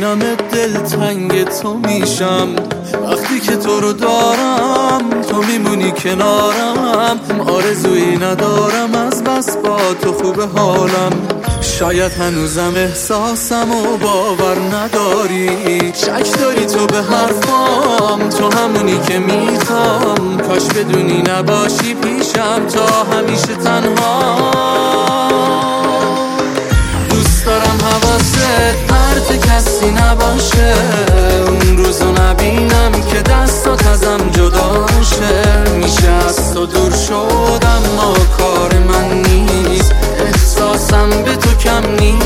میبینم دلتنگ تو میشم. وقتی که تو رو دارم تو میمونی کنارم. آرزویی ندارم از بس با تو خوب حالم. شاید هنوزم احساسم و باور نداری. شک داری تو به حرفام، تو همونی که میخوام. کاش بدونی نباشی پیشم تا همیشه تنها. دوست دارم حواست پرت کسی نباشه. اون روزو نبینم که دستات ازم جدا شه. میشه از تو دور شدم اما کار من نیست. احساسم به تو کم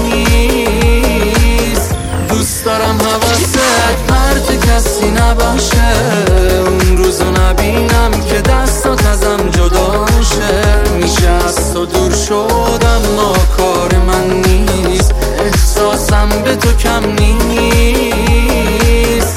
نیست. دوست دارم حواست پرت کسی نباشه. اون روزو نبینم که دستات ازم جدا شه. میشه از تو دور شدم اما کار من نیست. احساسم به تو کم نیست.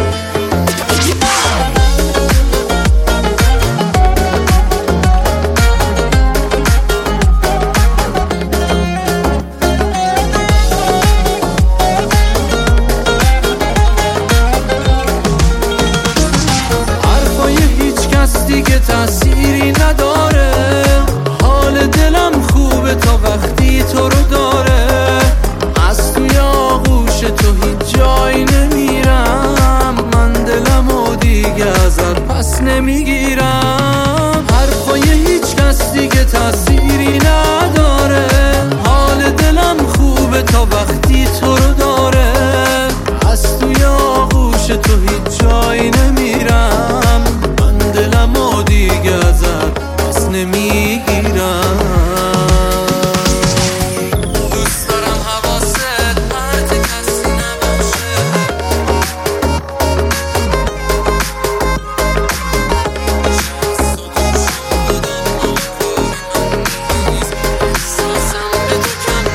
دیگه تأثیری نداره. حال دلم خوبه تا وقتی تو رو داره. از توی آغوش تو هیچ جایی نمیرم. من دلمو دیگه ازت پس نمیگیرم. حرفای هیچ کس دیگه تأثیری نداره. حال دلم خوبه تا وقتی تو رو داره. از توی آغوش تو هیچ جایی نمیرم. دلمو دیگه ازت پس نمیگیرم. دوست دارم حواست پرت کسی نباشه. احساسم به تو کم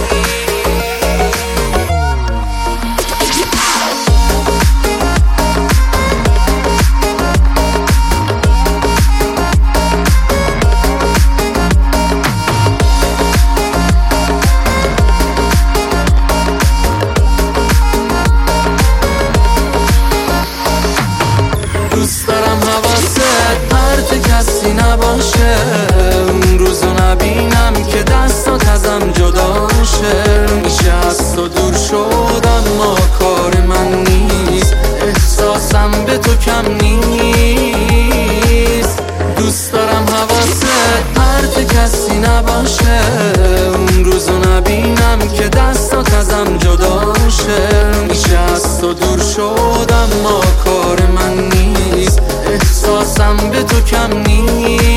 دوست دارم حواست پرت کسی نباشه. اون روزو نبینم که دستات ازم جدا شه. میشه از تو دور شدم اما کار من نیست. احساسم به تو کم نیست. دوست دارم حواست پرت کسی نباشه. اون روزو نبینم که دستات ازم جدا شه. میشه از تو دور شدم اما کار من نیست. احساسم به تو کم نیست.